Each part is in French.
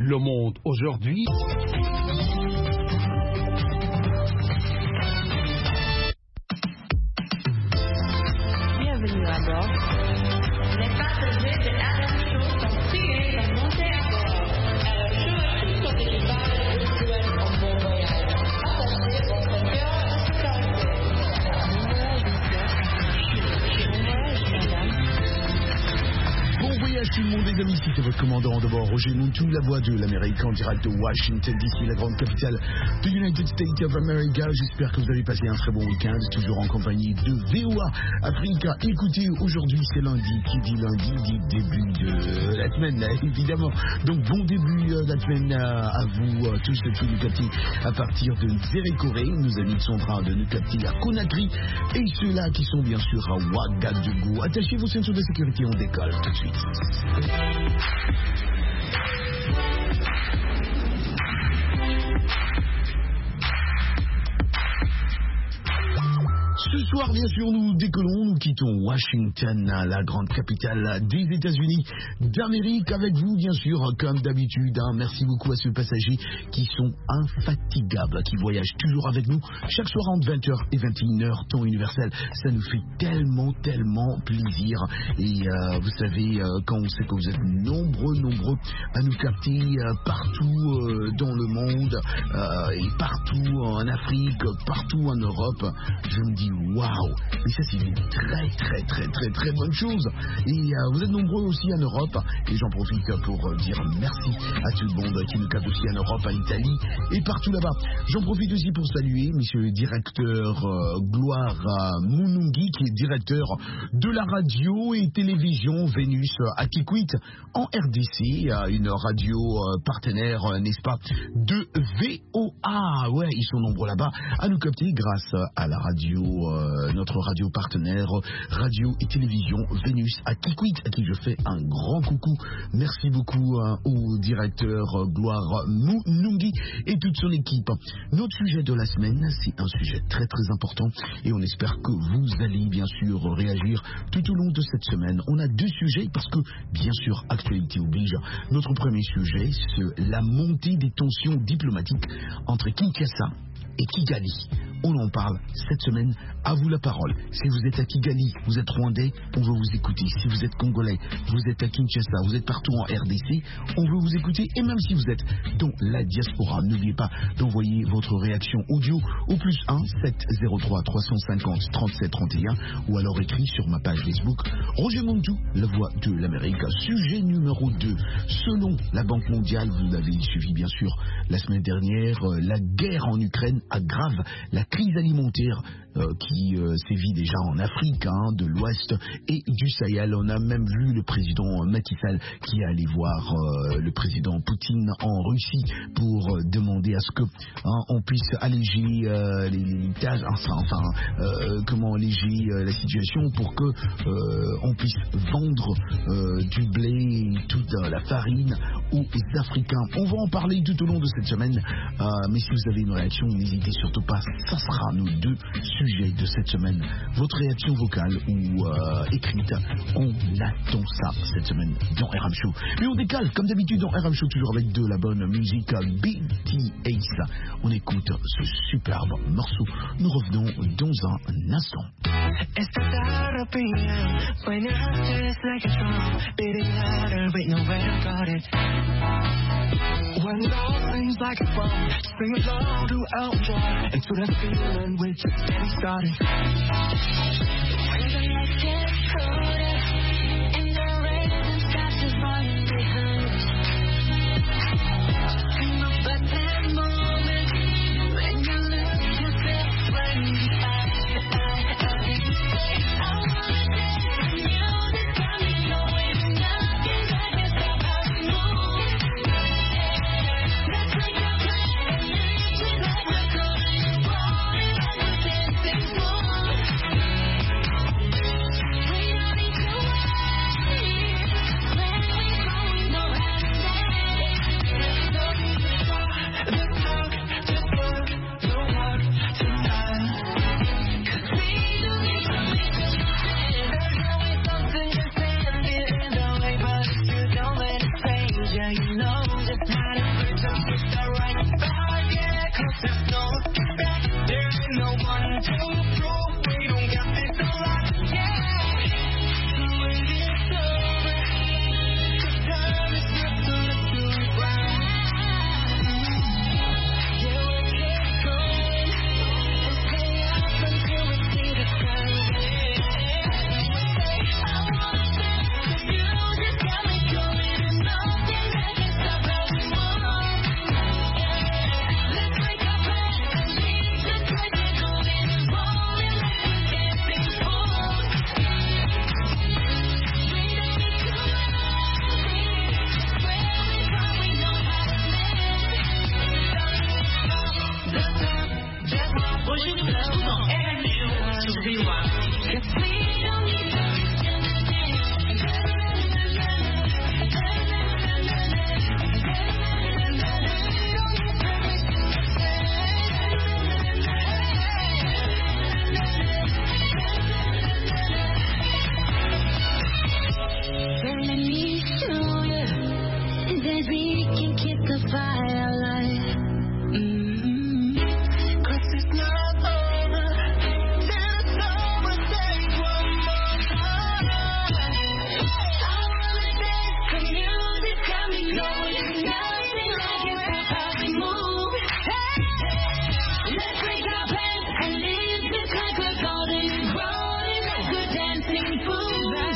Le Monde aujourd'hui. Bienvenue à bord. Les passagers de RMCHO sont priés de monter à bord. RMCHO et tout son équipage vous souhaitent un bon voyage. Attachez votre cœur à la sécurité. Bon voyage tout le monde les amis, c'était votre commandant de bord Roger Montou, la voix de l'Amérique en direct de Washington DC, la grande capitale de United States of America. J'espère que vous avez passé un très bon week-end, toujours en compagnie de VOA Africa. Écoutez, aujourd'hui c'est lundi, qui dit lundi dit début de la semaine, évidemment. Donc bon début de la semaine à vous tous ceux qui nous captent à partir de Zérékoré. Nos amis sont en train de nous capter à Conakry et ceux-là qui sont bien sûr à Ouagadougou. Attachez vos ceintures de sécurité, on décolle tout de suite. Ce soir, bien sûr, nous décollons, nous quittons Washington, la grande capitale des États-Unis d'Amérique, avec vous, bien sûr, comme d'habitude. Merci beaucoup à ceux passagers qui sont infatigables, qui voyagent toujours avec nous, chaque soir entre 20h et 21h, temps universel. Ça nous fait tellement plaisir. Et vous savez, quand on sait que vous êtes nombreux à nous capter partout dans le monde, et partout en Afrique, partout en Europe, je me dis waouh, et ça c'est une très bonne chose. Et vous êtes nombreux aussi en Europe, et j'en profite pour dire merci à tout le monde qui nous capte aussi en Europe, en Italie et partout là-bas. J'en profite aussi pour saluer monsieur le directeur Gloire Munungi, qui est directeur de la radio et télévision Vénus à Kikwit en RDC, une radio partenaire, n'est-ce pas, de VOA. Ouais, ils sont nombreux là-bas à nous capter grâce à la radio, notre radio partenaire, radio et télévision Vénus à Kikwit, à qui je fais un grand coucou. Merci beaucoup au directeur Gloire Munungi et toute son équipe. Notre sujet de la semaine, c'est un sujet très important et on espère que vous allez bien sûr réagir tout au long de cette semaine. On a deux sujets parce que, bien sûr, actualité oblige. Notre premier sujet, c'est la montée des tensions diplomatiques entre Kinshasa et Kigali. On en parle cette semaine. À vous la parole. Si vous êtes à Kigali, vous êtes rwandais, on veut vous écouter. Si vous êtes congolais, vous êtes à Kinshasa, vous êtes partout en RDC, on veut vous écouter. Et même si vous êtes dans la diaspora, n'oubliez pas d'envoyer votre réaction audio au +1 703 350 37 31 ou alors écrit sur ma page Facebook Roger Montou, la voix de l'Amérique. Sujet numéro 2. Selon la Banque mondiale, vous l'avez suivi bien sûr la semaine dernière, la guerre en Ukraine aggrave la crise alimentaire qui sévit déjà en Afrique, de l'Ouest et du Sahel. On a même vu le président Macky Sall qui est allé voir le président Poutine en Russie pour demander à ce que on puisse alléger les tâches, comment alléger la situation pour que on puisse vendre du blé et toute la farine aux Africains. On va en parler tout au long de cette semaine, mais si vous avez une réaction, n'hésitez surtout pas. Ça sera nos deux sujets de cette semaine. Votre réaction vocale ou écrite, on attend ça cette semaine dans RM Show. Mais on décale comme d'habitude dans RM Show, toujours avec de la bonne musique. BTS. On écoute ce superbe morceau. Nous revenons dans un instant. When it all seems like it's wrong, sing along to Elton John and to that feeling we're just getting started. When the lights get colder and the rain starts to falling behind us, just dream about that moment when you lose yourself running eye to eye. I wanna dance with you, this got me going nuts, and I can't stop how we move. We don't need to me to you, and then we can keep the fire alive. Cause it's not over till it's over. Take one more time. I wanna dance to music, got me going. Nothing like it, that's how we move. Hey, let's break our plans and live this like we're golden, rolling like we're dancing fools.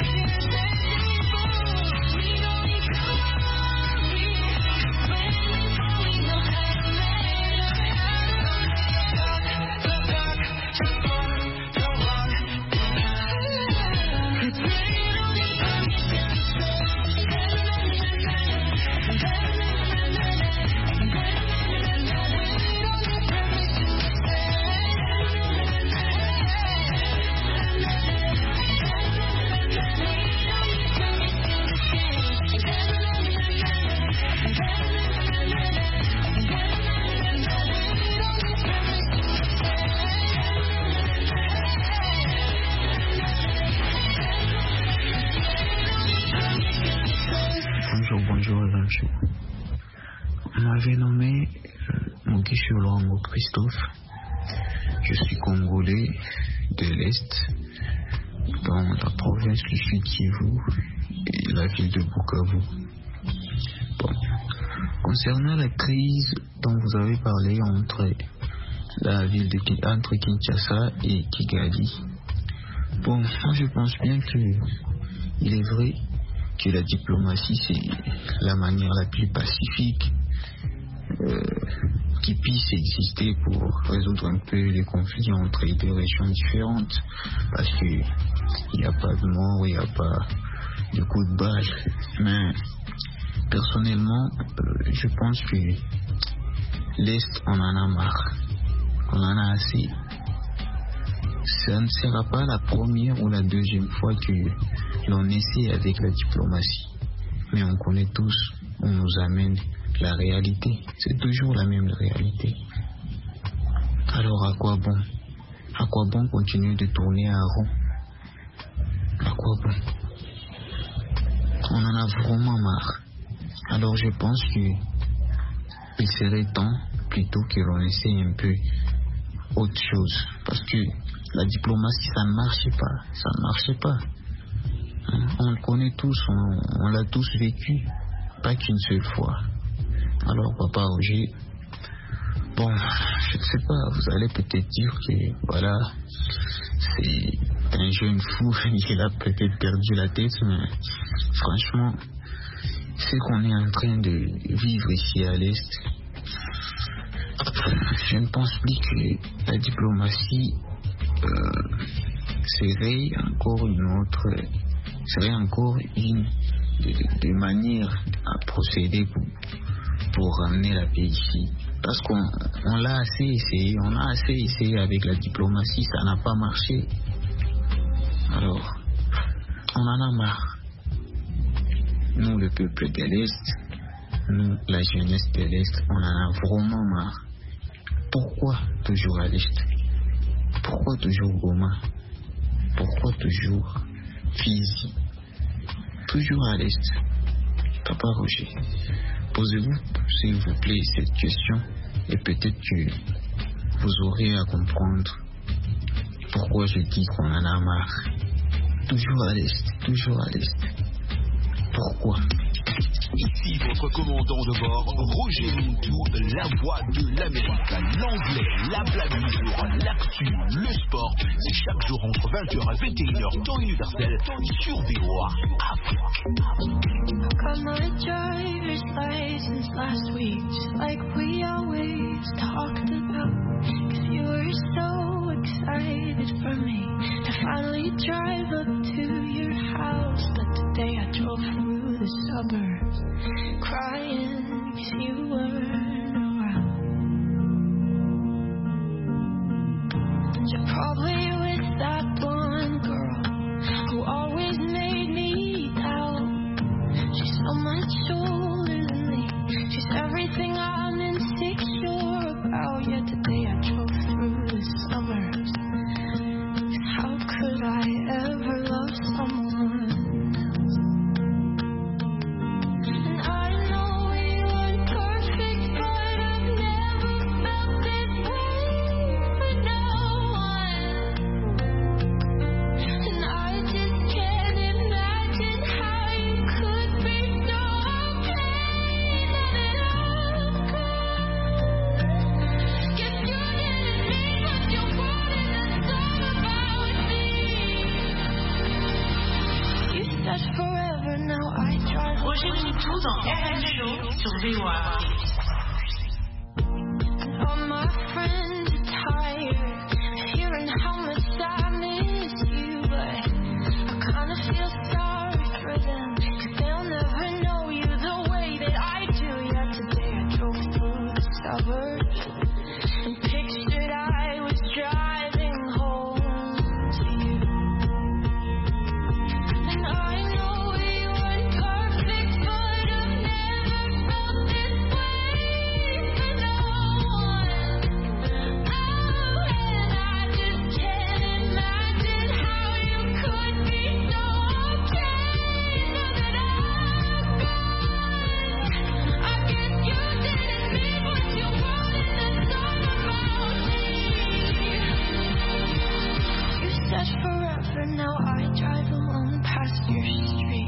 Bonjour Evancho. On m'avait nommé Mugisho Luango Christophe. Je suis congolais de l'Est, dans la province du Sud Kivu et la ville de Bukavu. Bon. Concernant la crise dont vous avez parlé entre Kinshasa et Kigali, bon, moi je pense bien qu'il est vrai que la diplomatie c'est la manière la plus pacifique qui puisse exister pour résoudre un peu les conflits entre les deux régions différentes, parce qu'il n'y a pas de mort, il n'y a pas de coups de balle. Mais personnellement, je pense que l'Est, on en a marre, on en a assez. Ça ne sera pas la première ou la deuxième fois que l'on essaie avec la diplomatie, mais on connaît tous, on nous amène la réalité, c'est toujours la même réalité. Alors à quoi bon? À quoi bon continuer de tourner en rond? À quoi bon? On en a vraiment marre. Alors je pense qu'il serait temps plutôt que l'on essaie un peu autre chose, parce que la diplomatie ça ne marchait pas. On le connaît tous, on l'a tous vécu, pas qu'une seule fois. Alors Papa Roger, bon, je ne sais pas, vous allez peut-être dire que voilà, c'est un jeune fou, il a peut-être perdu la tête, mais franchement, ce qu'on est en train de vivre ici à l'Est, je ne pense plus que la diplomatie serait encore une de manière à procéder pour ramener la paix ici. Parce qu'on l'a assez essayé, on a assez essayé avec la diplomatie, ça n'a pas marché. Alors, on en a marre. Nous, le peuple de l'Est, nous, la jeunesse de l'Est, on en a vraiment marre. Pourquoi toujours à l'Est? Pourquoi toujours Goma? Pourquoi toujours Fizi? Toujours à l'Est? Papa Roger, posez-vous s'il vous plaît cette question et peut-être que vous aurez à comprendre pourquoi je dis qu'on en a marre. Toujours à l'Est, toujours à l'Est. Pourquoi? Ici votre commandant de bord, Roger Mintou, la voix de l'Amérique. L'anglais, la blague du jour, l'actu, le sport, c'est chaque jour entre 20h et 21h, temps universel, sur VOA Afrique. Got my driver's license last week, just like we always talked about. 'Cause you were so excited for me to finally drive up to your house. But today I drove through the suburbs, crying 'cause you weren't around. You're probably with that blonde girl who always made me doubt. She's so much older than me, she's everything I'm insecure about. Yet today I drove through the suburbs. How could I ever love someone else? tout dans RN Show sur VOA. All my friends are tired, hearing how much I miss you, but I kinda feel sorry for them, 'cause they'll never know you the way that I do. Yeah, today I drove through the suburbs and pictured I was driving home to you. And I know we weren't perfect, but I've never felt this way for no one. Oh, and I just can't imagine how you could be so okay now that I'm gone. I guess you didn't mean what you wanted to talk about me. You said forever, now I drive alone past your street.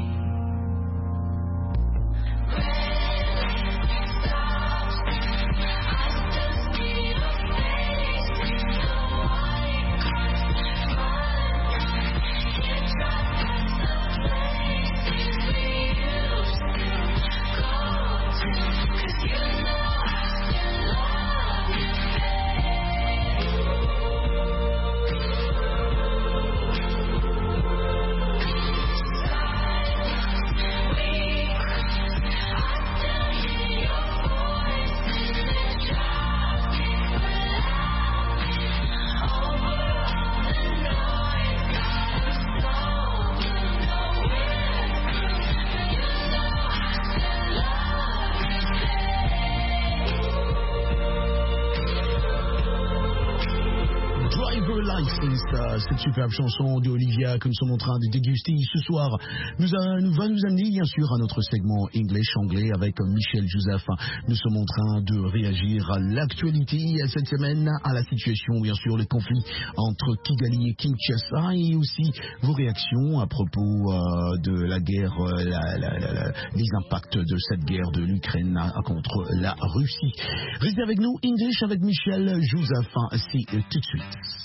Driver License, cette superbe chanson de Olivia que nous sommes en train de déguster ce soir, va nous amener bien sûr à notre segment English anglais avec Michel Joseph. Nous sommes en train de réagir à l'actualité cette semaine, à la situation, bien sûr, le conflit entre Kigali et Kinshasa, et aussi vos réactions à propos de la guerre, les impacts de cette guerre de l'Ukraine contre la Russie. Restez avec nous, English avec Michel Joseph, c'est tout de suite.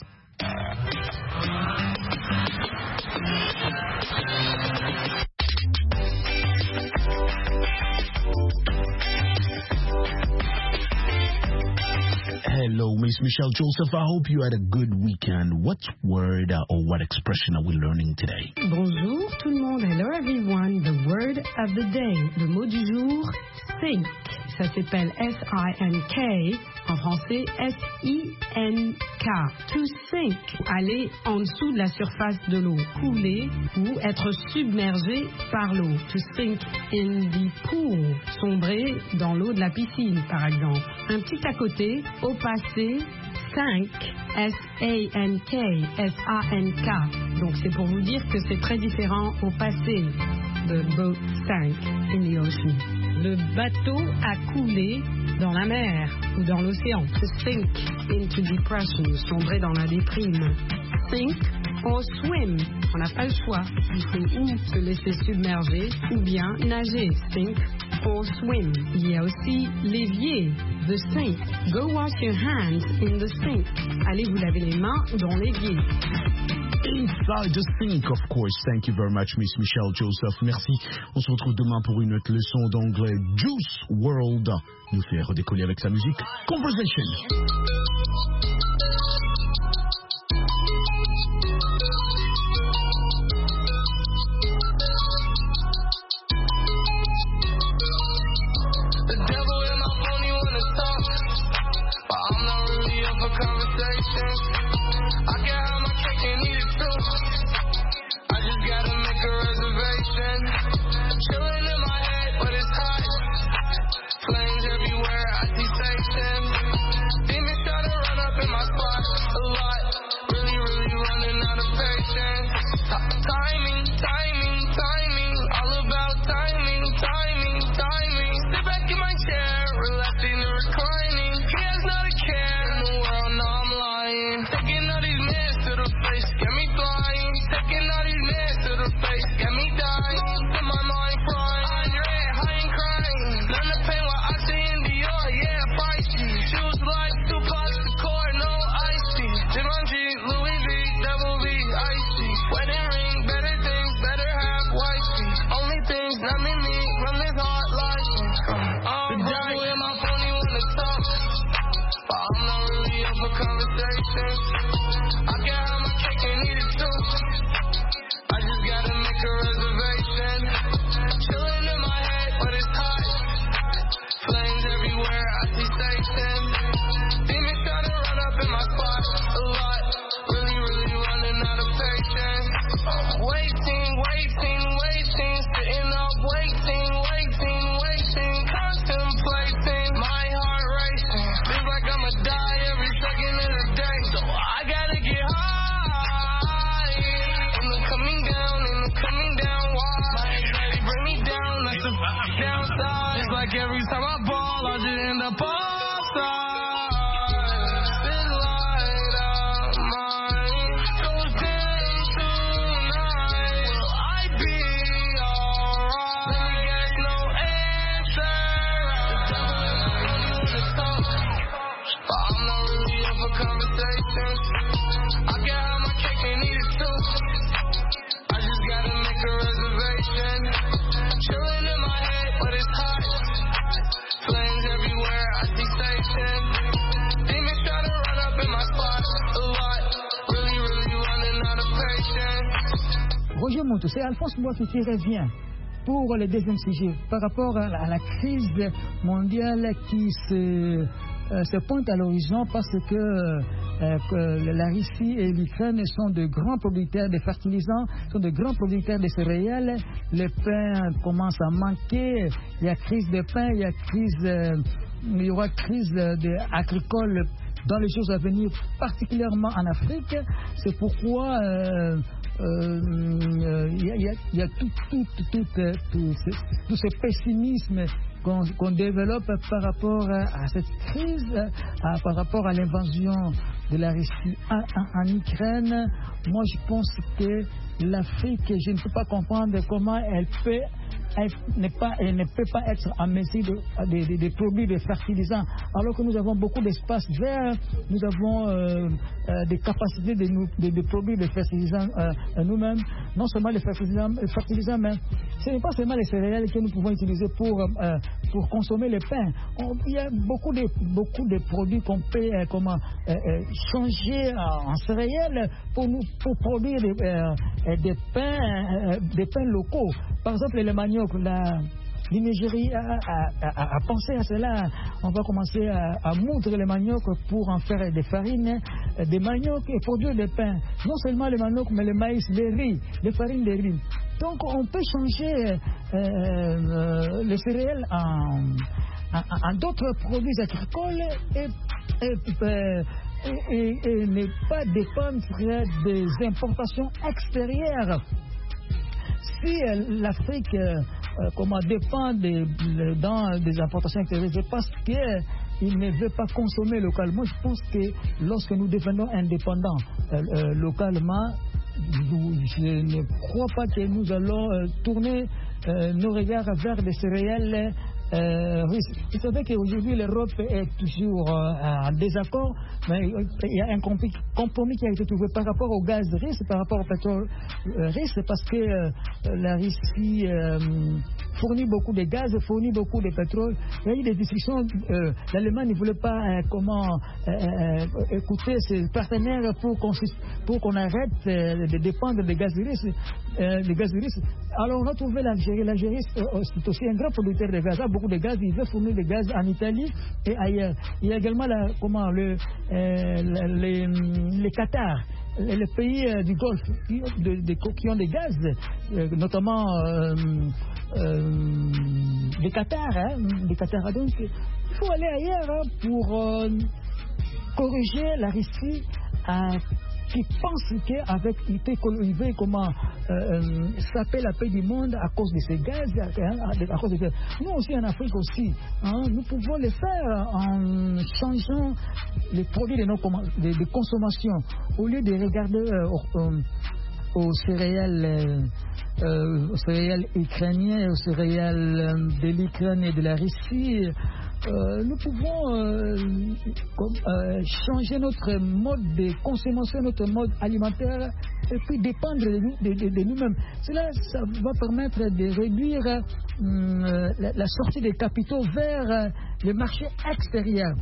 Hello, Miss Michelle Joseph. I hope you had a good weekend. What word or what expression are we learning today? Bonjour tout le monde. Hello everyone. The word of the day. Le mot du jour, sink. Ça s'appelle S-I-N-K. En français, S-I-N-K. To sink. Aller en dessous de la surface de l'eau. Couler ou être submergé par l'eau. To sink in the pool. Sombrer dans l'eau de la piscine, par exemple. Un petit à côté, au passé, sank, S-A-N-K, S-A-N-K. Donc c'est pour vous dire que c'est très différent au passé. The boat sank in the ocean. Le bateau a coulé dans la mer ou dans l'océan. To sink into depression, sombrer dans la déprime. Sink or swim, on n'a pas le choix. Il faut ou se laisser submerger ou bien nager. Sink or swim. Il y a aussi l'évier, the sink. Go wash your hands in the sink. Allez vous laver les mains dans l'évier. Inside the sink, of course. Thank you very much, Miss Michelle Joseph. Merci. On se retrouve demain pour une autre leçon d'anglais. Juice WRLD nous fait redécoller avec sa musique Conversation. The devil in my phone, he wanna talk, but I'm not really up for conversation. I can have my cake and eat it too. I just gotta make a reservation. Chilling in my head, but it's hot. Flames everywhere, I see Satan. Demons try to run up in my spot a lot. Really, really running out of patience. Timing, timing, timing. All about timing, timing, timing. Sit back in my chair, relaxing and reclining. He has not a care in the world, no, I'm lying. Downside, it's like every time I ball, I just end up outside. This light of mine goes dim tonight. Will I be alright? Let me get no answer. The devil is on the top, but I'm not really up for conversation. I can have my cake and eat it too. I just gotta make a reservation. Chilling in my head, but it's hot. Flames everywhere, I see Satan. Demons try to run up in my spot a lot. Really, really running out of patience. Roger Monteau, c'est Alphonse Mouaké qui revient pour le deuxième sujet par rapport à la crise mondiale qui se pointe à l'horizon parce que la Russie et l'Ukraine sont de grands producteurs de fertilisants, sont de grands producteurs de céréales. Le pain commence à manquer, il y a crise de pain, il y aura crise agricole dans les jours à venir, particulièrement en Afrique. C'est pourquoi il y a tout ce pessimisme qu'on développe par rapport à cette crise, par rapport à l'invasion de la Russie en Ukraine. Moi, je pense que l'Afrique, je ne peux pas comprendre comment elle ne peut pas être en mesure de produire des fertilisants, alors que nous avons beaucoup d'espace vert, nous avons des capacités de produire des fertilisants nous-mêmes. Non seulement les fertilisants, mais ce n'est pas seulement les céréales que nous pouvons utiliser pour consommer le pain. Il y a beaucoup de produits qu'on peut changer en céréales pour produire des pains locaux. Par exemple, le manioc, le Nigeria a pensé à cela. On va commencer à moudre le manioc pour en faire des farines, des manioc et produire des pains. Non seulement le manioc, mais le maïs, le riz, les farines de riz. Donc on peut changer les céréales en d'autres produits agricoles et ne pas dépendre des importations extérieures. Si l'Afrique dépend des importations extérieures, c'est parce qu'il ne veut pas consommer localement. Je pense que lorsque nous devenons indépendants localement, je ne crois pas que nous allons tourner nos regards vers des céréales russes. Vous savez qu'aujourd'hui l'Europe est toujours en désaccord, mais il y a un compromis qui a été trouvé par rapport au gaz russe, par rapport au pétrole russe, parce que la Russie fournit beaucoup de gaz, fournit beaucoup de pétrole. Il y a eu des discussions. L'Allemagne ne voulait pas écouter ses partenaires pour qu'on arrête de dépendre des gaz russes. Alors on a trouvé l'Algérie. L'Algérie c'est aussi un grand producteur de gaz. Il y a beaucoup de gaz. Il veut fournir des gaz en Italie et ailleurs. Il y a également les Qatar. Les pays du Golfe qui ont des gaz, notamment les Qatar. Donc, il faut aller ailleurs pour corriger la Russie qui pense qu'avec il veut saper la paix du monde à cause de ces gaz, à cause de... Nous aussi en Afrique aussi, nous pouvons le faire en changeant les produits de consommation. Au lieu de regarder aux céréales ukrainiennes, aux céréales de l'Ukraine et de la Russie, nous pouvons changer notre mode de consommation, notre mode alimentaire, et puis dépendre de nous-mêmes. Cela ça va permettre de réduire la sortie des capitaux vers le marché extérieur.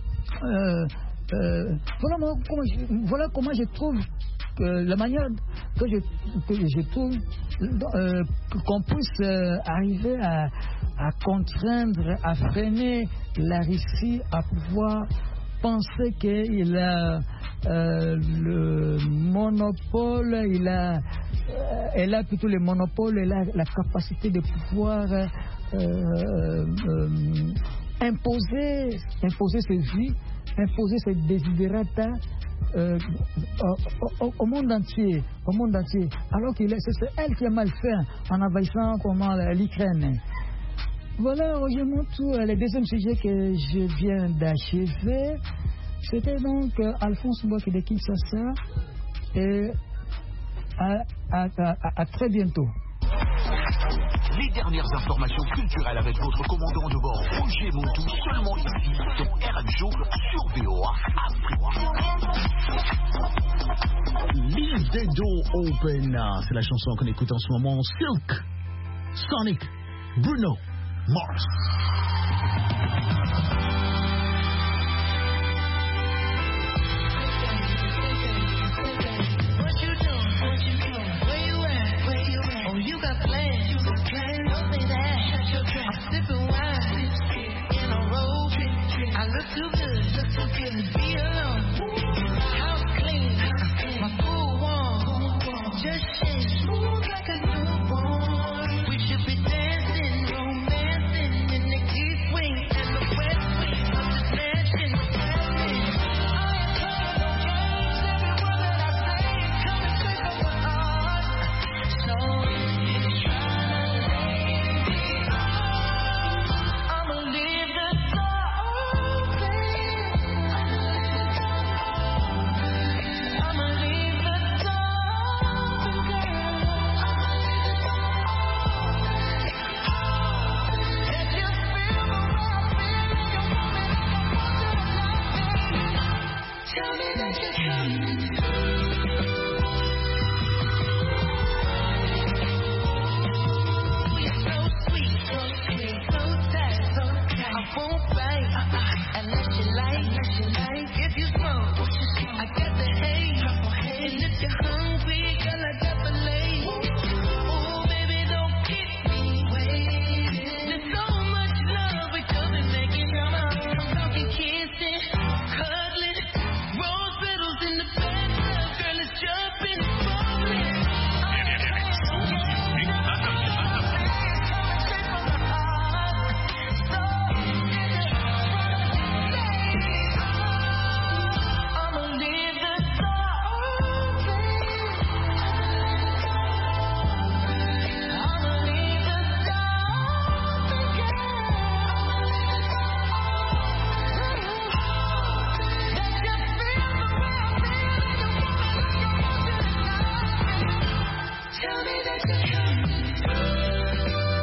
Voilà comment je trouve la manière que je trouve qu'on puisse arriver à contraindre, à freiner la Russie à pouvoir penser qu'il a le monopole, elle a plutôt le monopole, elle a la capacité de pouvoir imposer ses vies, imposer ses desiderata au monde entier, alors que c'est elle qui a mal fait en envahissant l'Ukraine. Voilà, Roger Montou, le deuxième sujet que je viens d'achever, c'était donc Alphonse Mboki de Kinshasa. Et à très bientôt. Les dernières informations culturelles avec votre commandant de bord Roger Montou, seulement ici sur RMShow sur VOA Afrique. Leave the door open. C'est la chanson qu'on écoute en ce moment. Silk, Sonic, Bruno Mars. I look too good, be alone. House clean, my pool warm, just shake smooth like a newborn. We should be dancing, romancing in the east wing and the west wing of this mansion. I am proud of games, every word that I say, coming straight from my heart. So if you try to lay me off, I'ma leave the door open. Tell me that you're coming. You're so sweet, so sad, so tight. I won't bite unless you like. If you smoke, I got the haze. And if you're hungry, girl, I got the lace. Oh, baby, don't keep me waiting. There's so much love we could be making. I'm talking kissing, cuddling. Rose petals in the bathtub, girl, it's jumping, falling. I'ma leave the door open. I'ma leave the door Tell me that you're coming.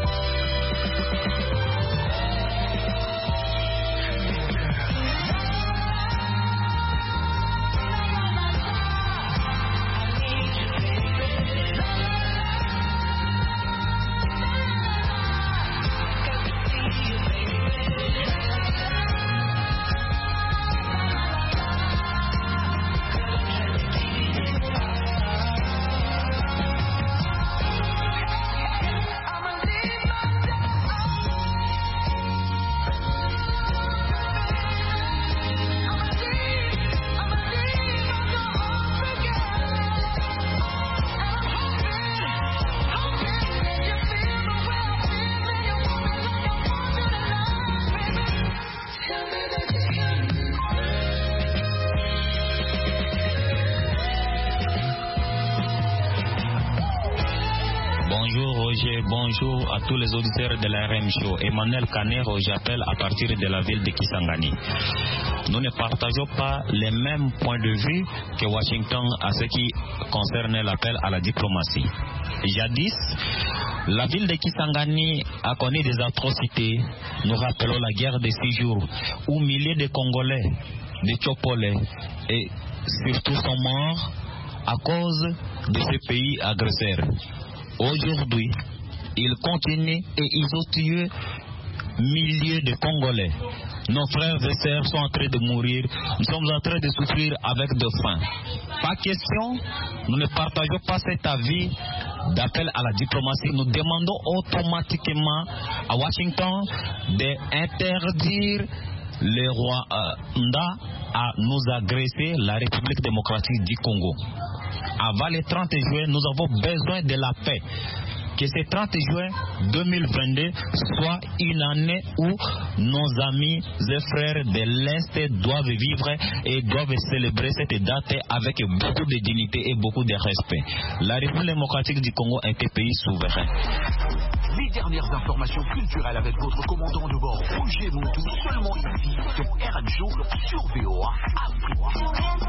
Bonjour Roger, bonjour à tous les auditeurs de la RM Show. Emmanuel Canero, j'appelle à partir de la ville de Kisangani. Nous ne partageons pas les mêmes points de vue que Washington à ce qui concerne l'appel à la diplomatie. Jadis, la ville de Kisangani a connu des atrocités. Nous rappelons la guerre de 6 jours où milliers de Congolais, de Tchopolais et surtout sont morts à cause de ce pays agresseur. Aujourd'hui, ils continuent et ils ont tué milliers de Congolais. Nos frères et sœurs sont en train de mourir. Nous sommes en train de souffrir avec de faim. Pas question, nous ne partageons pas cet avis d'appel à la diplomatie. Nous demandons automatiquement à Washington d'interdire le Rwanda à nous agresser, la République démocratique du Congo. Avant le 30 juin, nous avons besoin de la paix. Que ce 30 juin 2022 soit une année où nos amis et frères de l'Est doivent vivre et doivent célébrer cette date avec beaucoup de dignité et beaucoup de respect. La République démocratique du Congo est un pays souverain. Les dernières informations culturelles avec votre commandant de bord Roger Montou, seulement ici, dans RM Show sur VOA Afrique.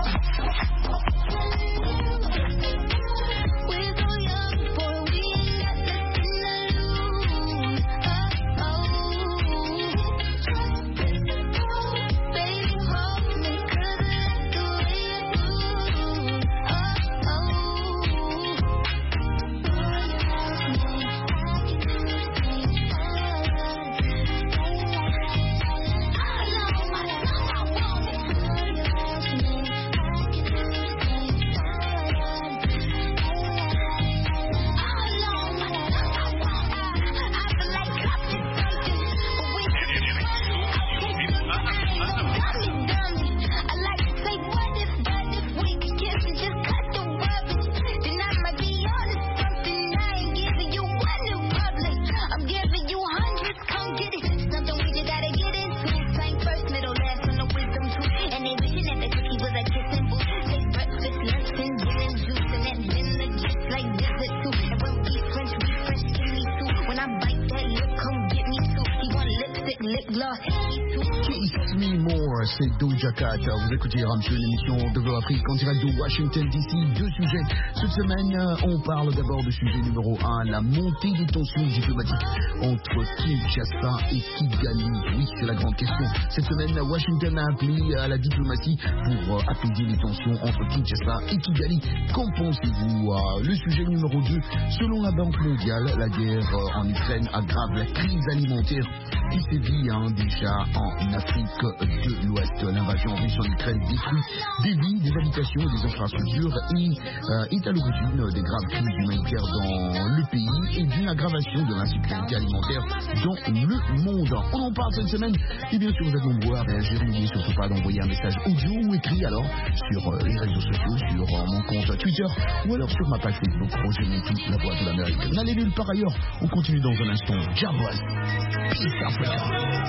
C'est Doja Cat. Vous écoutez RM Show, l'émission de VOA Afrique en direct de Washington DC. Deux sujets. Cette semaine, on parle d'abord du sujet numéro 1, la montée des tensions diplomatiques entre Kinshasa et Kigali. Oui, c'est la grande question. Cette semaine, Washington a appelé à la diplomatie pour apaiser les tensions entre Kinshasa et Kigali. Qu'en pensez-vous? Le sujet numéro 2, selon la Banque mondiale, la guerre en Ukraine aggrave la crise alimentaire qui sévit déjà en Afrique de l'Ouest. L'invasion russe en Ukraine détruit des vies, des habitations et des infrastructures et est à l'origine des graves crises humanitaires dans le pays et d'une aggravation de l'insécurité alimentaire dans le monde. On en parle cette semaine et bien sûr vous êtes nombreux à réagir. N'oubliez surtout pas d'envoyer un message audio ou écrit alors sur les réseaux sociaux, sur mon compte Twitter ou alors sur ma page Facebook Roger Montou, la voix de l'Amérique. N'allez nulle part ailleurs, on continue dans un instant. Jabwas, Peace Africa.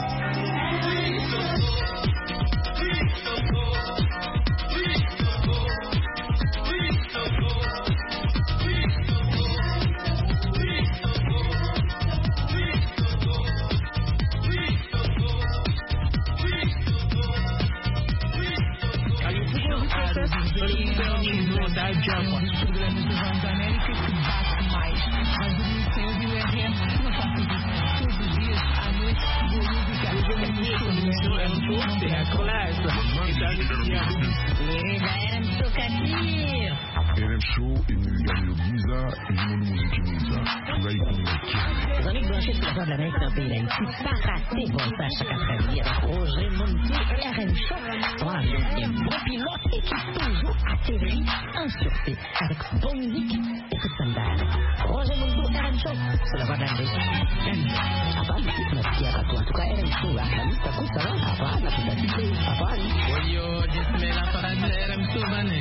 RM Show et nous gagnons Giza et nous nous musique Giza. Vous allez connaître. Vous allez brancher sur la voix de l'Amérique dans le pays d'Haïti. Pas rater vos tâches chaque après-midi avec Roger Montou et RM Show. Pour un deuxième bon pilote et qui toujours atterrit en sûreté avec bonne musique et toute sa belle. Roger Montou, RM Show sur la voix de l'Amérique. Apa, merci à toi. En tout cas, RM Show, la famille, ça coûte ça va. Apa, la putain, apa. Yo, disme la parade de RM Show, mané.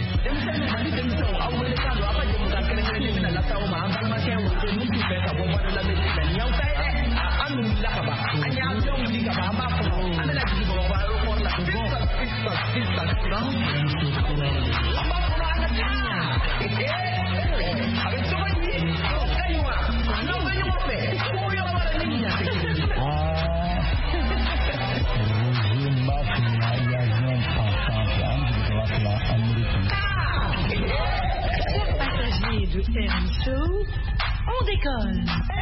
Passagers de RM Show, on décolle.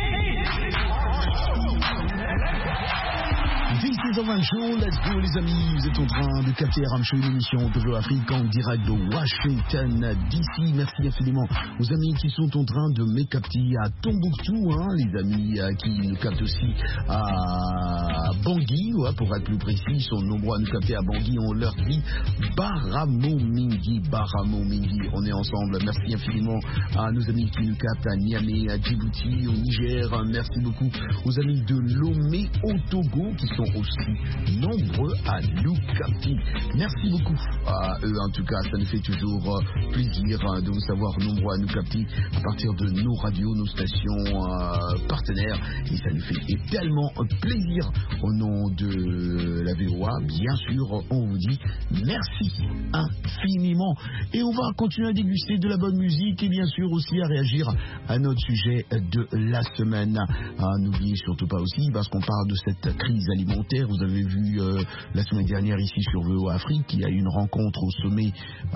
This is RM Show, let's go les amis, vous êtes en train de capter RM Show, une émission de VOA Afrique en direct de Washington DC. Merci infiniment aux amis qui sont en train de me capter à Tombouctou, les amis qui nous captent aussi à Bangui, pour être plus précis, ils sont nombreux à nous capter à Bangui, on leur dit Baramomingi, on est ensemble. Merci infiniment à nos amis qui nous captent à Niamey, à Djibouti, au Niger. Merci beaucoup aux amis de Lomé au Togo qui sont aussi nombreux à nous capter. Merci beaucoup à eux, en tout cas, ça nous fait toujours plaisir de vous savoir nombreux à nous capter à partir de nos radios, nos stations partenaires, et ça nous fait tellement plaisir. On nom de la VOA, bien sûr, on vous dit merci infiniment. Et on va continuer à déguster de la bonne musique et bien sûr aussi à réagir à notre sujet de la semaine. N'oubliez surtout pas aussi, parce qu'on parle de cette crise alimentaire, vous avez vu la semaine dernière ici sur VOA Afrique, il y a eu une rencontre au sommet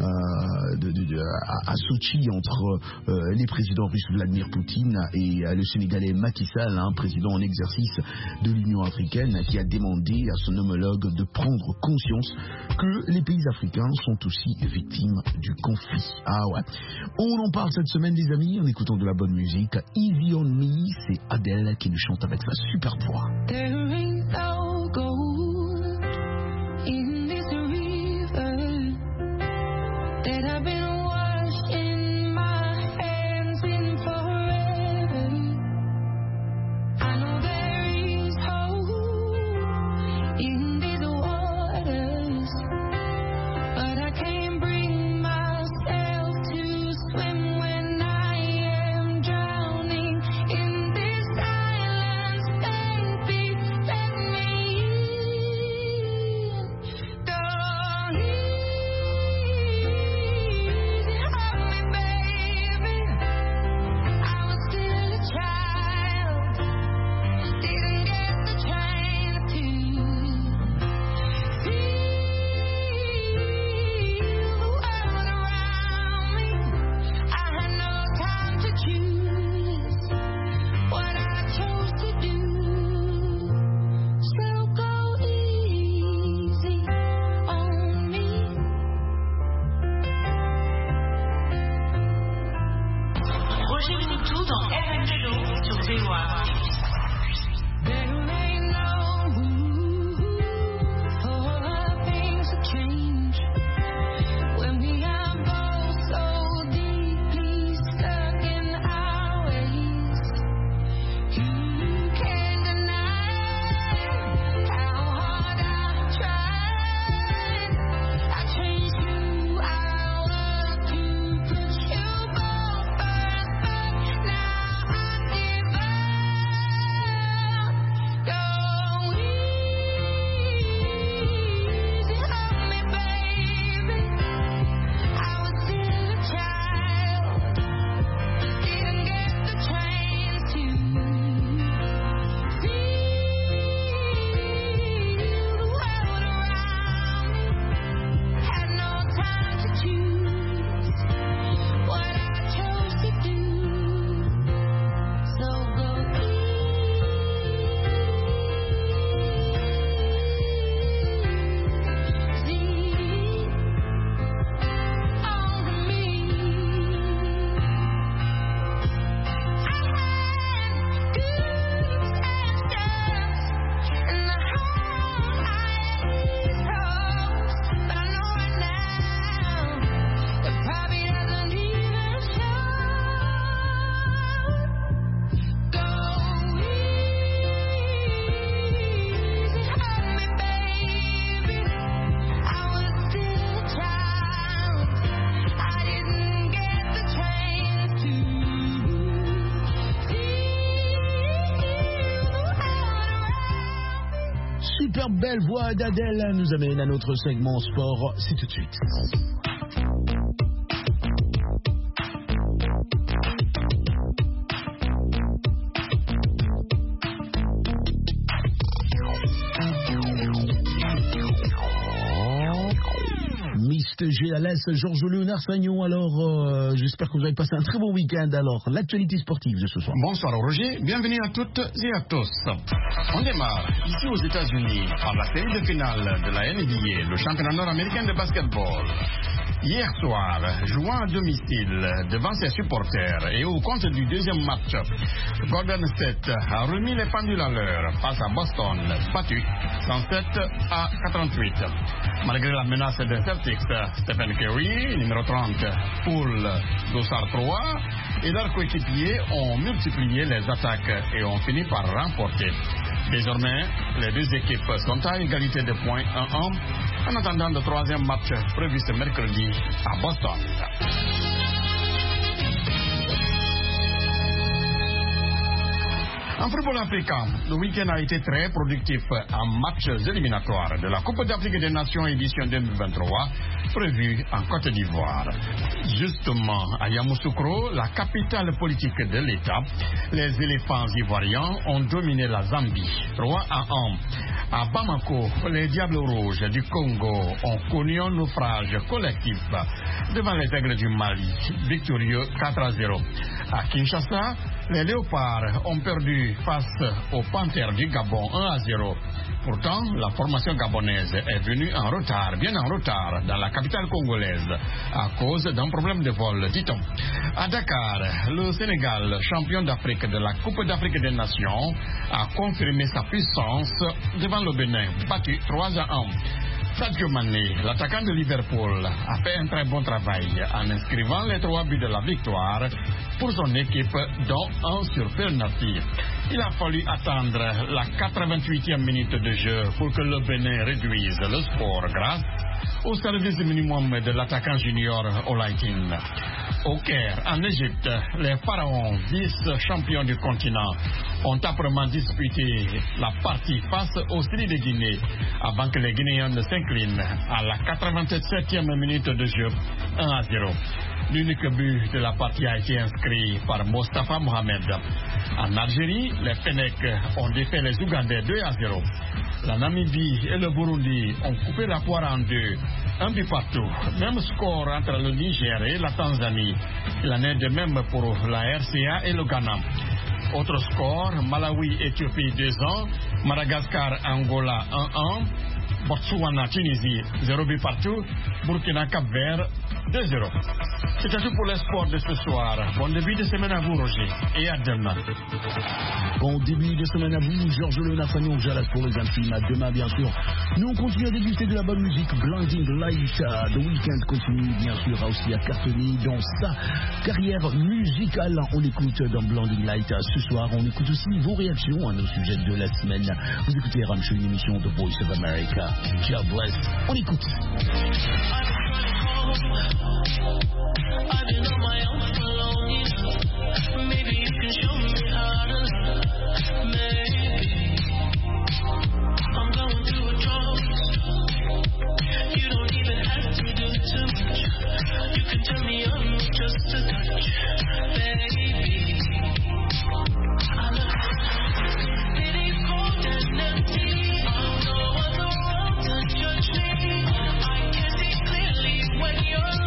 à Sochi entre les présidents russes Vladimir Poutine et le Sénégalais Macky Sall, président en exercice de l'Union africaine, qui a demandé à son homologue de prendre conscience que les pays africains sont aussi victimes du conflit. Ah ouais. On en parle cette semaine, les amis, en écoutant de la bonne musique. Easy on Me, c'est Adele qui nous chante avec sa superbe voix. There ain't no gold in this river that I've been washing my hands in forever. I know there is hope in these waters, but I can't bring myself to swim when I am drowning in this silence. Baby, let me in. Don't easy on me, baby. I was still a child, didn't get the chance to feel the world around me. I had no time to choose what I chose to do. So go easy on me. Roger Moutou dans RM Show sur VOA. There ain't no room for things to change when we are both so deeply stuck in our ways. You can't deny how hard I tried. I changed who I was to put you both first, but now I give up. Go easy on me, baby. I was still a child, didn't get the chance to feel the world around me. Had no time to choose what I chose to do. So go easy on me. I had good ancestors and the highest hopes, but I know right now it probably doesn't even show. Go easy on me, baby. I was still a child, I didn't get the chance to feel the world around me. Super belle voix d'Adèle nous amène à notre segment sport. C'est tout de suite. Mr. GLS, Georges Léonard Sagnon. Alors, j'espère que vous avez passé un très bon week-end. Alors, l'actualité sportive de ce soir. Bonsoir Roger, bienvenue à toutes et à tous. On démarre ici aux États-Unis par la série de finale de la NBA, le championnat nord-américain de basketball. Hier soir, jouant à domicile devant ses supporters et au compte du deuxième match, Golden State a remis les pendules à l'heure face à Boston, battu 107-88. Malgré la menace des Celtics, Stephen Curry, numéro 30, Poole, Dossard 3 et leurs coéquipiers ont multiplié les attaques et ont fini par remporter. Désormais, les deux équipes sont à égalité de points 1-1 en attendant le troisième match prévu ce mercredi à Boston. En football africain, le week-end a été très productif en matchs éliminatoires de la Coupe d'Afrique des Nations édition 2023 prévue en Côte d'Ivoire. Justement, à Yamoussoukro, la capitale politique de l'État, les éléphants ivoiriens ont dominé la Zambie 3-1. À Bamako, les Diables Rouges du Congo ont connu un naufrage collectif devant les Aigles du Mali, victorieux 4-0. À Kinshasa, les Léopards ont perdu face aux Panthères du Gabon 1-0. Pourtant, la formation gabonaise est venue en retard, bien en retard, dans la capitale congolaise, à cause d'un problème de vol, dit-on. À Dakar, le Sénégal, champion d'Afrique de la Coupe d'Afrique des Nations, a confirmé sa puissance devant le Bénin, battu 3-1. Sadio Mané, l'attaquant de Liverpool, a fait un très bon travail en inscrivant les 3 buts de la victoire pour son équipe, dont un sur penalty. Il a fallu attendre la 88e minute de jeu pour que le Bénin réduise le score grâce au service minimum de l'attaquant junior Olaïtine. Au Caire, en Égypte, les Pharaons, vice-champions du continent, ont âprement disputé la partie face au Stade de Guinée avant que les Guinéens ne s'inclinent à la 87e minute de jeu 1-0. L'unique but de la partie a été inscrit par Mostafa Mohamed. En Algérie, les Fennecs ont défait les Ougandais 2-0. La Namibie et le Burundi ont coupé la poire en deux, un but partout. Même score entre le Niger et la Tanzanie. Il en est de même pour la RCA et le Ghana. Autre score, Malawi-Éthiopie 2-1, Madagascar-Angola 1-1, Botswana-Tunisie 0 but partout, Burkina-Cap-Vert 2-0. C'est tout pour les sports de ce soir. Bon début de semaine à vous, Roger, et à demain. Bon début de semaine à vous, Georges Lenafagnon, Jalas pour les intimes. À demain, bien sûr. Nous, on continue à déguster de la bonne musique. Blinding Light, The Weeknd continue, bien sûr, aussi à cartonner dans sa carrière musicale. On écoute dans Blinding Light ce soir. On écoute aussi vos réactions à nos sujets de la semaine. Vous écoutez Ramshow, une émission de Voice of America. God bless. On écoute. I've been on my own for long. Maybe you can show me how to. Maybe I'm going through a drought. You don't even have to do too much. You can turn me on with just a touch, baby. I love you. It is cold and empty. No other world to judge me. I can see clearly when you're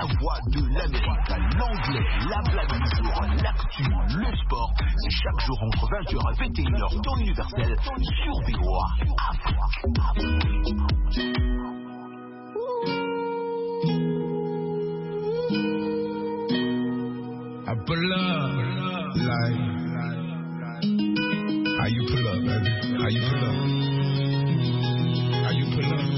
voix de l'Amérique, l'anglais, la blague du jour, l'actu, le sport. C'est chaque jour entre 20h et 21h, temps universel sur VOA Afrique. I pull up, like, how you pull up, baby? How you pull up? How you pull up?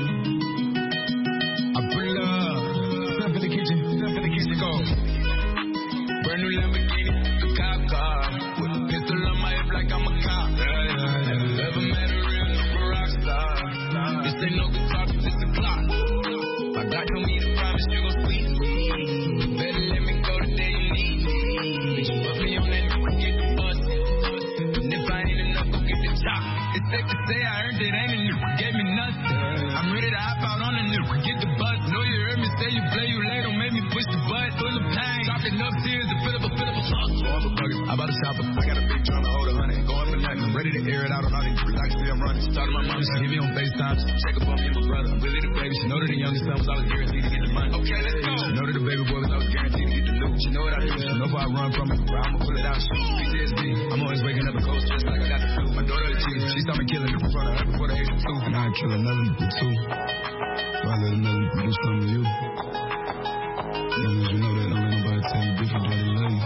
I pull up, step in the kitchen, go. Brand new Lamborghini, a cop car, with a pistol on my hip like I'm a cop. Never met a real super rock star. This ain't no guitar, this is a clock. My God told me to promise you gon' squeeze me. Better let me go the day you need me. Bitch, put me on that new get the bus. And if I ain't enough, go get the top. It's safe to say I earned it, ain't a new, gave me nothing. I'm ready to hop out on the new, get the bus. Know you heard me say you play, you late, don't make me push the button. Full of pain, dropping up tears to fill up a fuck. So I'm a bugger, I bought a chopper. I got a big drum to hold 100, going for nothing. I'm ready to air it out on all these freaks. I can see I'm running. Started my mom, she hit me on FaceTime. Check up on me and my brother. I'm really the baby. She know that the youngest son was always guaranteed to get the money. Okay, let's go. She know that the baby boy was always guaranteed to get the loot. She know what I do. She know if I run from it, I'ma pull it out. PTSD. I'm always waking up in cold just like I got the flu. My daughter a cheater. She saw me killing in front of her before the age of 2. And I kill another nigga too. So I let another nigga do something to you. As long as you know that, don't let nobody tell you different that they love you.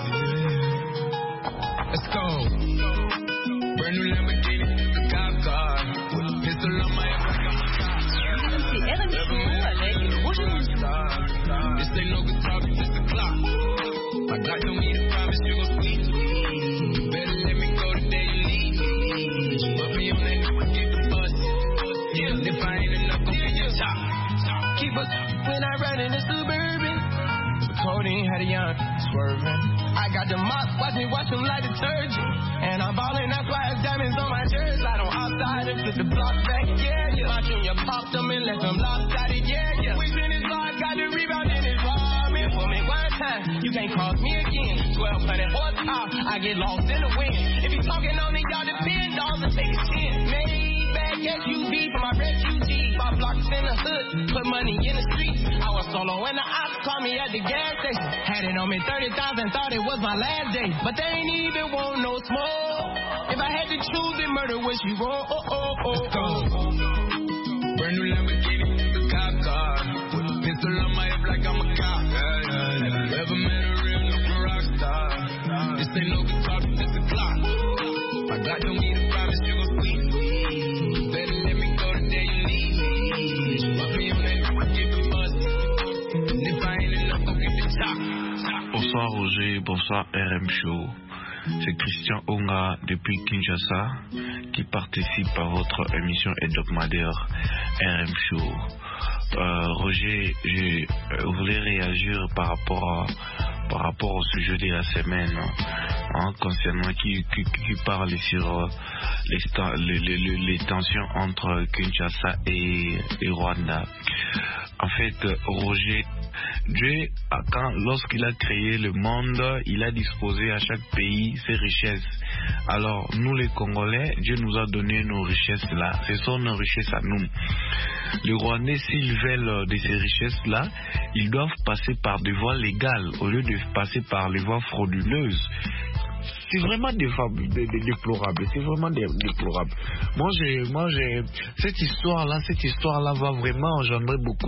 Let's go. Brand new Lamborghini, a cop car, with a pistol on my hip like I'm a cop. C'est RMC avec Roger Montou. This ain't no guitar, this is a clock. My God told me to promise you gon' squeeze me. Better let me go the day you need me. Put me on that new get the bus. Yeah, if I ain't enough, go get your top. Keep us when I ride in the Suburban. Codeine had a young swerving. I got the mop, watch me wash them like detergent. And I'm ballin', that's why it's diamonds on my jersey. Slide on outside and flip the block back, yeah. My junior popped them and left them lopsided, yeah. We been his guard, got the rebound in his robin. For me one time, you can't cross me again. 1200 horsepower, I get lost in the wind. If you talking on it, y'all depend, dogs and take a chin. Maybach SUV for my refugee. 5 blocks in the hood, put money in the streets. I was solo when the ops called me at the gas station. Had it on me 30,000, thought it was my last day. But they ain't even want no smoke. If I had to choose it, murder would she roll? Let's go. Brand new Lamborghini, a cop car, with a pistol on my hip like I'm a cop. Never met a real super rock star. This ain't no guitar, this is a clock. My God told me to promise you gon' squeeze me. Better let me go the day you need me. Put me on that new get the bus. And if I ain't enough, go get the top. Bonsoir Roger, bonsoir RM Show. C'est Christian Onga depuis Kinshasa qui participe à votre émission hebdomadaire RM Show. Roger, je voulais réagir par rapport au sujet de la semaine, concernant qui parle sur les tensions entre Kinshasa et Rwanda. En fait, Roger, Dieu, lorsqu'il a créé le monde, il a disposé à chaque pays ses richesses. Alors, nous les Congolais, Dieu nous a donné nos richesses là. Ce sont nos richesses à nous. Les Rwandais, s'ils veulent de ces richesses-là, ils doivent passer par des voies légales au lieu de passer par les voies frauduleuses. C'est vraiment déplorable. C'est vraiment déplorable. Moi, cette histoire-là va vraiment engendrer beaucoup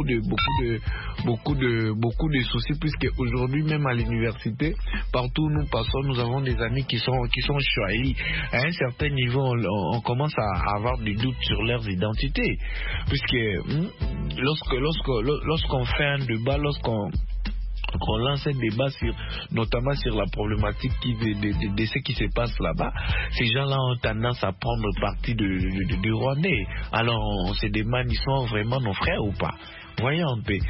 de soucis, puisque aujourd'hui, même à l'université, partout où nous passons, nous avons des amis qui sont choisis. À un certain niveau, on commence à avoir des doutes sur leurs identités, puisque lorsqu'on fait un débat, lorsqu'on lance un débat notamment sur la problématique de ce qui se passe là-bas, ces gens-là ont tendance à prendre parti du Rwandais. Alors on se demande, ils sont vraiment nos frères ou pas? Voyons un peu.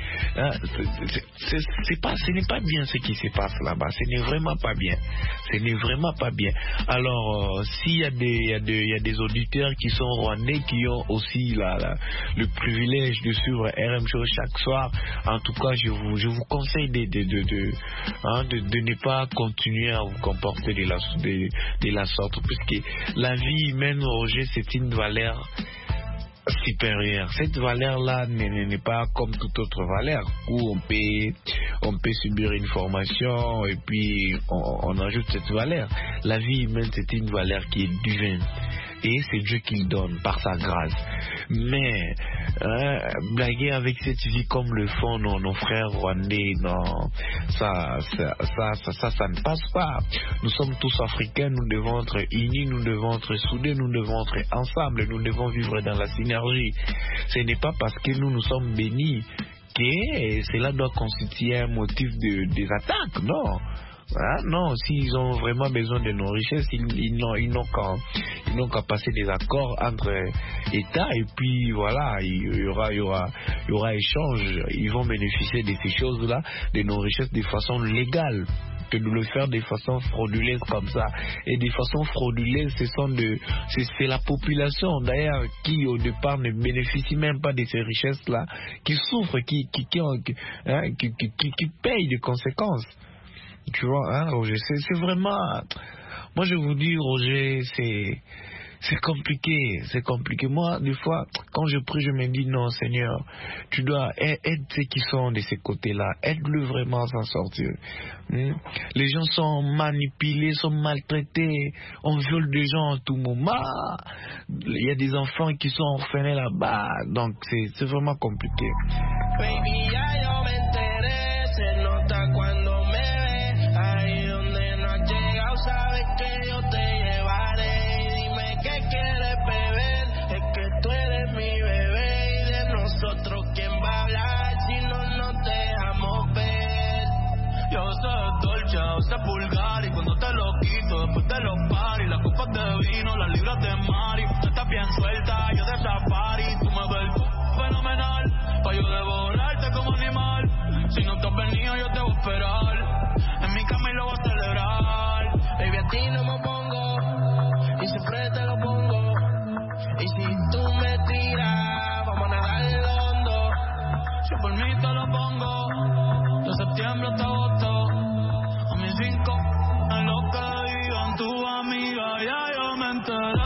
Ce n'est pas bien ce qui se passe là-bas. Ce n'est vraiment pas bien. Ce n'est vraiment pas bien. Alors, s'il y a des auditeurs qui sont rwandais, qui ont aussi le privilège de suivre RM Show chaque soir, en tout cas, je vous conseille de ne pas continuer à vous comporter de la sorte, puisque la vie humaine, Roger, c'est une valeur supérieure. Cette valeur-là n'est pas comme toute autre valeur où on peut subir une formation et puis on ajoute cette valeur. La vie humaine, c'est une valeur qui est divine. Et c'est Dieu qui le donne par sa grâce. Mais blaguer avec cette vie comme le font nos frères rwandais, non, ça ne passe pas. Nous sommes tous africains, nous devons être unis, nous devons être soudés, nous devons être ensemble, nous devons vivre dans la synergie. Ce n'est pas parce que nous sommes bénis que cela doit constituer un motif des attaques, non. Ah, non, s'ils ont vraiment besoin de nos richesses, ils n'ont qu'à passer des accords entre États et puis voilà, il y aura échange. Ils vont bénéficier de ces choses-là, de nos richesses de façon légale, que de le faire de façon frauduleuse comme ça. Et de façon frauduleuse, c'est la population d'ailleurs qui au départ ne bénéficie même pas de ces richesses-là, qui souffre, qui paye des conséquences. Tu vois, hein, Roger, c'est vraiment... Moi, je vous dis, Roger, c'est compliqué. Moi, des fois, quand je prie, je me dis, non, Seigneur, tu dois aider ceux qui sont de ces côtés-là. Aide-le vraiment à s'en sortir. Les gens sont manipulés, sont maltraités. On viole des gens à tout moment. Il y a des enfants qui sont orphelins là-bas. Donc, c'est vraiment compliqué. Baby, ya yo me enteré, se nota cuando me ve, ahí donde no has llegado, sabes que yo te llevaré, y dime qué quieres beber, es que tú eres mi bebé, y de nosotros quién va a hablar, si no nos dejamos ver. Yo sé dolce, yo sé vulgar, y cuando te lo quito, después de los paris, las copas de vino, las libras de mari, tú estás bien suelta, yo de safari, tú me ves fenomenal, pa' yo devorarte como animal. Si no te has venido yo te voy a esperar, en mi cama y lo voy a celebrar. Baby, a ti no me pongo, y siempre te lo pongo, y si tú me tiras, vamos a nadar el hondo. Si por mí te lo pongo, de septiembre hasta agosto, a mis 5, en lo que digan tu amiga, ya yo me enteré.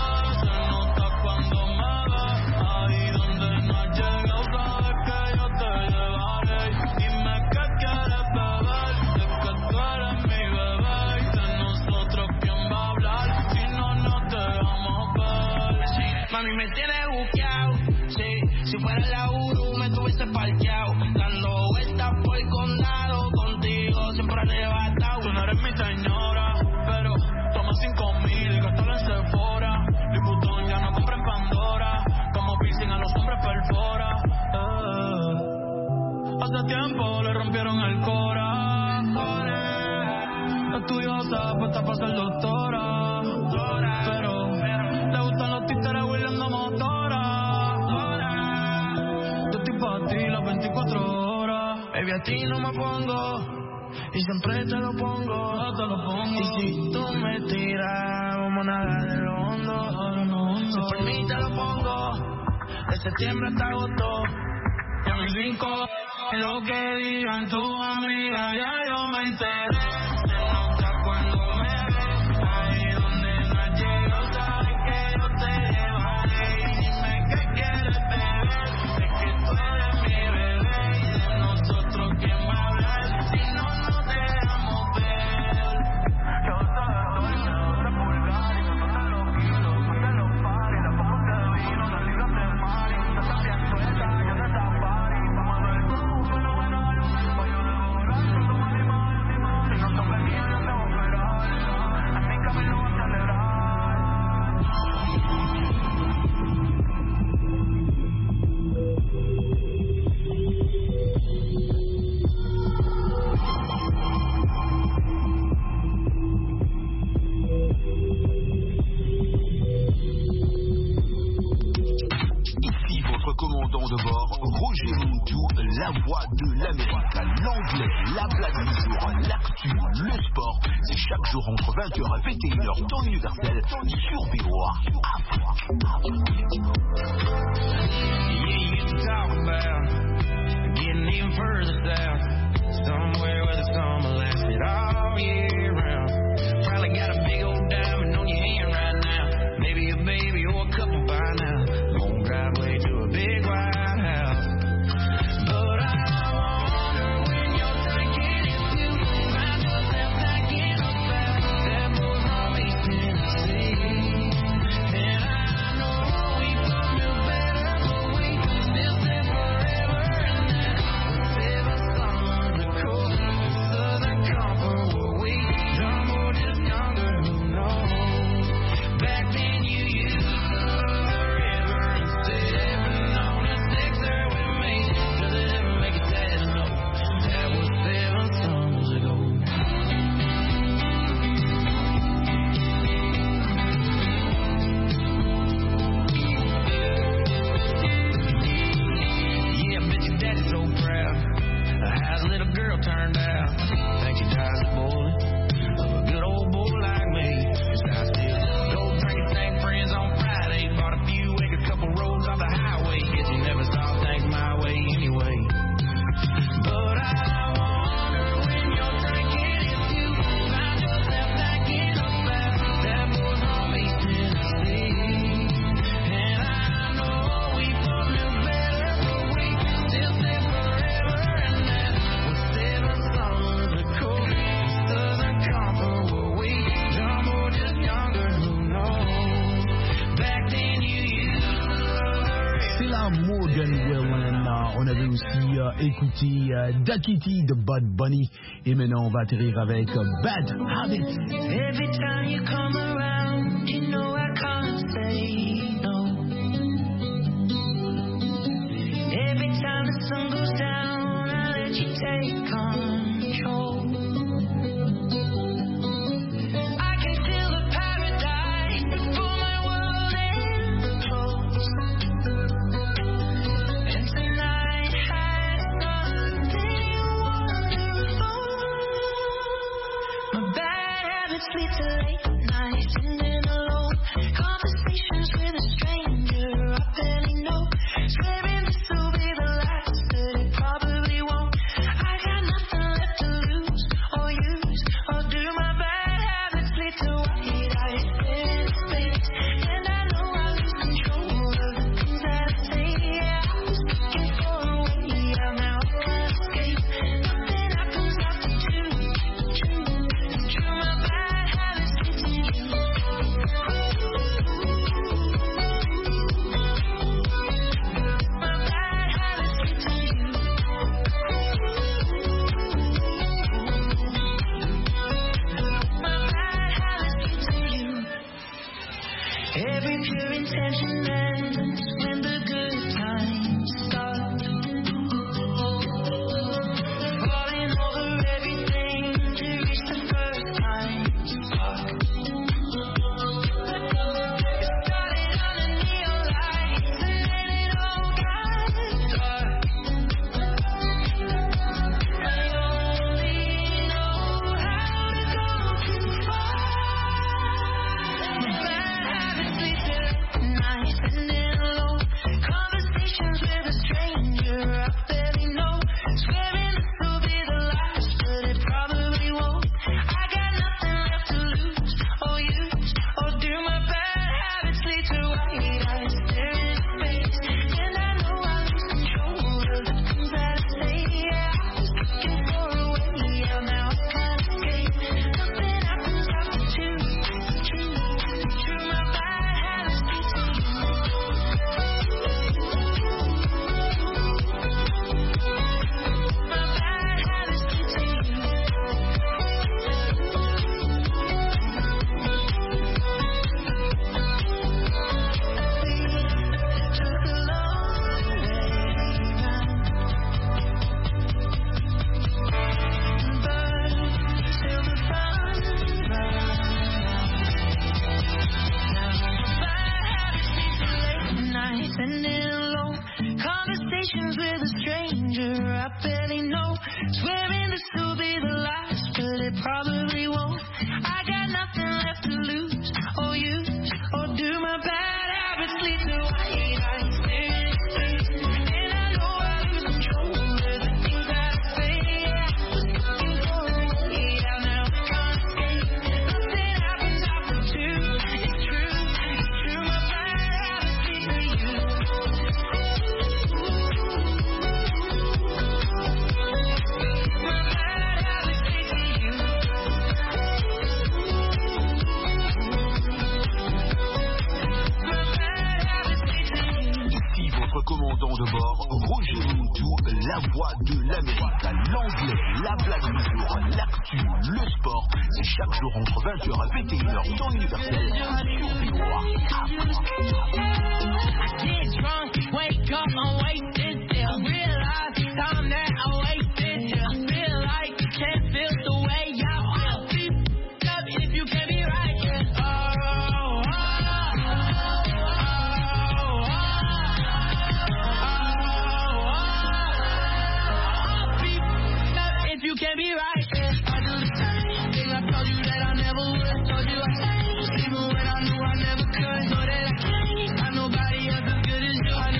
Mami, me tienes buqueado, sí. Si fuera la Uru me tuviese parqueado, dando vueltas por el condado, contigo siempre arrebatado. Tú no eres mi señora, pero toma 5,000 y gástalo en Sephora. Liputón ya no compra en Pandora, como piercing a los hombres perfora. Hace tiempo le rompieron el cora. Estudiosa, puesta para ser doctora, pero le gustan los títeres huirleando motora. Yo estoy pa' ti las 24 horas. Baby, a ti no me pongo, y siempre te lo pongo, y si tú me tiras, vamos a nadar en lo hondo. Si por mí te lo pongo, de septiembre hasta agosto. Y a mis 5, en lo que digan tu amiga, ya yo me enteré. Commandant de bord, Roger Montou, la voix de l'Amérique, l'anglais, la blague du jour, l'actu, le sport, c'est chaque jour entre 20h et 21h, temps universel, sur VOA. Getting even further south, somewhere where the summer lasted all year round. Probably got a big old diamond on your hand right now, maybe a baby or a couple by now. Long driveway to On avait aussi écouté Dakiti de Bad Bunny. Et maintenant, on va atterrir avec Bad Habits. Every time you come around, you know I can't say no. Every time the sun goes down, I let you take control. I can feel the paradise before my world implodes. And tonight has something wonderful. My bad habits lead to late nights and then alone conversations with a stranger I barely know. Swearing this will be the last, but it probably won't. I got nothing left to lose or use or do. My bad habits lead to white eyes in space, and I know I lose control of the things that I say. Yeah, I was looking for a way out, now I can't escape. Nothing happens after two. My bad habits lead to you. Every pure intention ends when the good times start. Falling over everything to reach the first time spark. It started under neon lights and then it all got dark. I only know how to go too far. Bad habits lead to nights and then alone conversations with a stranger I barely know. Swearing this will be the last, but it probably won't. I got nothing left to lose or use or do. My bad habits lead to white eyes staring at space, and I know I lose control of the things that I say. Yeah, I was looking for a way out, now I can't escape. Nothing happens after two. My bad habits lead to you. My bad habits lead to you. Took a long way round, burned till the fun ran out. Nights and then alone conversations with a stranger I barely know. Swearing this will be the last, but it probably won't. I got nothing left to lose or use or do. My bad habits lead to white eyes staring at space, and I know I lose control of the things that I say. Yeah, I was looking for a way out, now I can't escape. Nothing happens after two. It's true. My bad habits lead to you. My bad habits lead to you. My bad habits lead to you. Ici votre commandant de bord, Roger Montou, la voix de l'Amérique, l'anglais, la blague du jour, l'actu, le sport, c'est chaque jour entre 20h et 21h dans l'universel sur VOA. I get drunk, wake up, I'm wasted still. Realize the time that I wasted till. I feel like you can't feel the way I feel. Be up if you can't be right. If you can't be right, I do the same thing I told you that I never would. Told you I changed, even when I knew I never could. Know that I can't find nobody else as good as you. I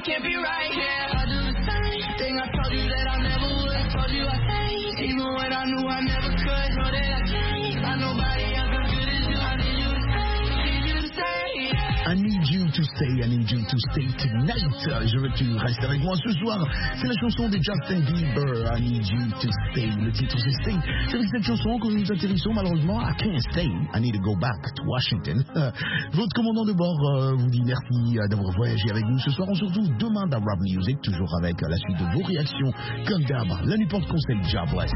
can't be right here. I do the same thing I told you that I never would. Told you I changed, even when I knew I never could. Know that I changed, like nobody else as good as you. I need you to stay, I need you to stay, I need you to stay tonight. Je veux que tu restes avec moi ce soir. C'est la chanson de Justin Bieber, I need you to stay. Le titre c'est Stay. C'est avec cette chanson que nous atterrissons malheureusement à Can't Stay. I need to go back to Washington. Votre commandant de bord vous dit merci d'avoir voyagé avec nous ce soir. On se retrouve demain dans Rap Music, toujours avec la suite de vos réactions. Comme d'hab, la nuit porte conseil. Job West.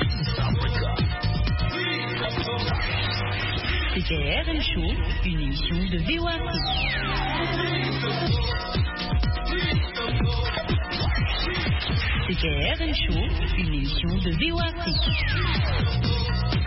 C'était RM Show, une émission de VOA Afrique. C'était RM Show, une émission de VOA Afrique.